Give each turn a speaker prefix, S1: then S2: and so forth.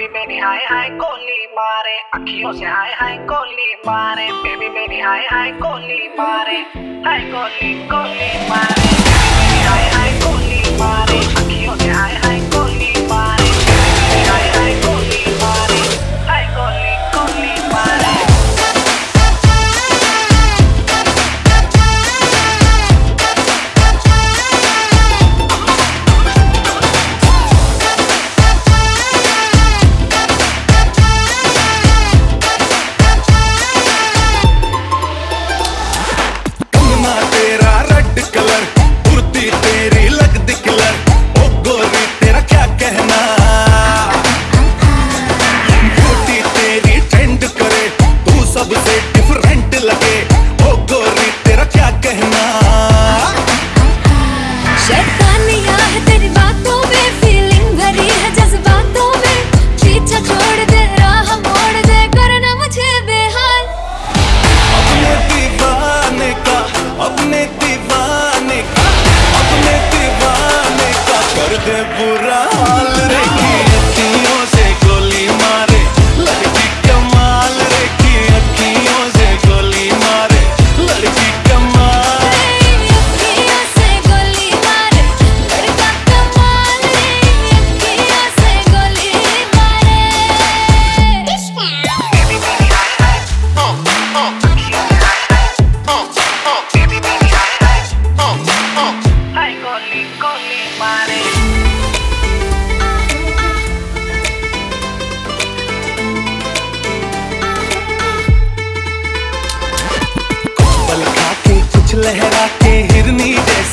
S1: Baby मेरी हाय हाय गोली मारे, अखियों से हाय हाय गोली मारे। बेबी मेरी हाय हाय गोली मारे, हाय गोली गोली मारे। बेबी मेरी हाय हाय गोली मारे, अखियों से हाय हाय गोली मारे। बेबी मेरी हाय हाय गोली मारे, हाय गोली गोली मारे।
S2: सबसे डिफरेंट लगे ओ गोरी तेरा क्या कहना।
S3: शैतानिया है तेरी बातों में, फीलिंग भरी है जज्बातों में। पीछा छोड़ दे राह मोड़ दे, करना मुझे बेहाल।
S2: अपने दीवाने का अपने दीवाने का अपने दीवाने का कर दे बुरा हाल रे। अखियों से गोली मारे लड़की कमाल रे, की अखियों से गोली मारे लड़की कमाल।
S3: अखियों से गोली मारे लड़का कमाल रे, अखियों से गोली मारे।
S1: बेबी मेरी हाय हाय अखियों से हाय हाय। बेबी मेरी हाय हाय हाय गोली गोली मारे।
S2: पल खा के कुछ लहरा के हिरनी जैसे